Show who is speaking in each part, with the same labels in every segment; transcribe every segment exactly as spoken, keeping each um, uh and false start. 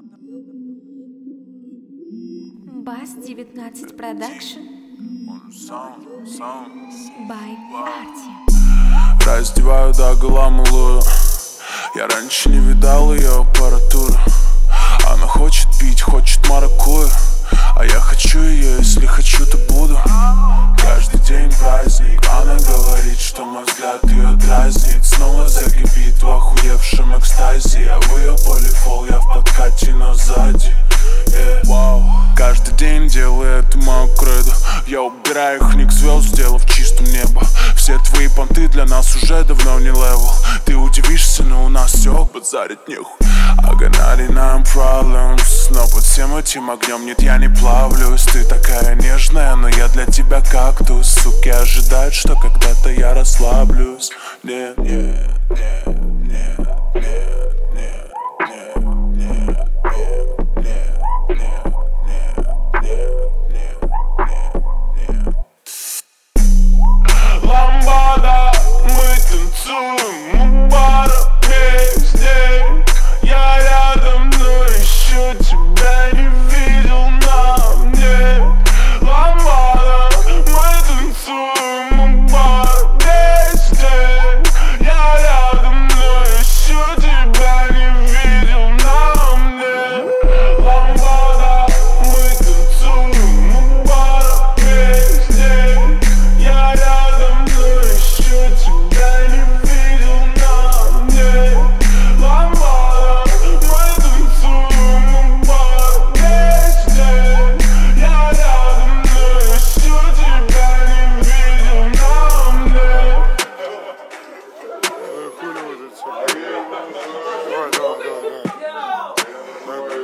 Speaker 1: Бас девятнадцать продакшн by Arty.
Speaker 2: Раздеваю догола малую. Я раньше не видал ее аппаратуру. Она хочет пить, хочет маракую. А я хочу ее, если хочу, то буду. Каждый день праздник. Она говорит, что мой взгляд ее дразнит. Снова закипит в охуевшем экстазе. Я в ее полифол, я в подкате, но сзади. Yeah. Wow. Каждый день делаю это мою кредо. Я убираю их ник звезд, сделав чистым небо. Все твои понты для нас уже давно не левел. Ты удивишься, но у нас все базарить нехуй. I got ninety-nine problems, но под всем этим огнем нет, я не плавлюсь. Ты такая нежная, но я для тебя кактус. Суки ожидают, что когда-то я расслаблюсь. Нет, нет, нет, нет, нет, нет, нет, нет, нет. Ламбада, мы танцуем у бара весь день. Я рядом, но еще тебя не видел на мне. Ламбада, мы танцуем у бара весь день. Я рядом, но еще тебя не видел на мне. Ламбада, мы танцуем у бара весь день. Я рядом, но еще тебя не видел на мне. Ламбада, мы танцуем у бара весь день. Я рядом, но еще тебя не видел на мне.
Speaker 3: Хули вот это все. Давай, давай, давай, давай.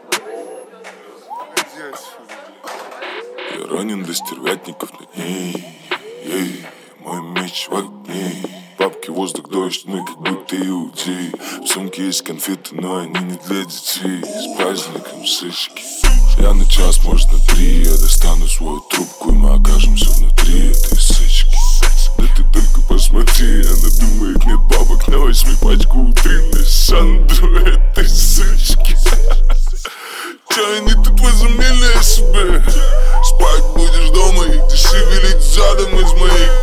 Speaker 3: Иди отсюда.
Speaker 4: Я ранен до стервятников над ней. Ей, мой меч в огне. Бабки, воздух, дождь, мы как будто иудеи. В сумке есть конфеты, но они не для детей. С праздником сыщики. Я на час, может на три. Я достану свою трубку, и мы окажемся внутри этой сычки. Да ты только посмотри, она думает, нет бабок на восьми пачку утренней Сандру этой сычки. Чё они тут возомнили о себе? Спать будешь дома и ты шевелить задом из моих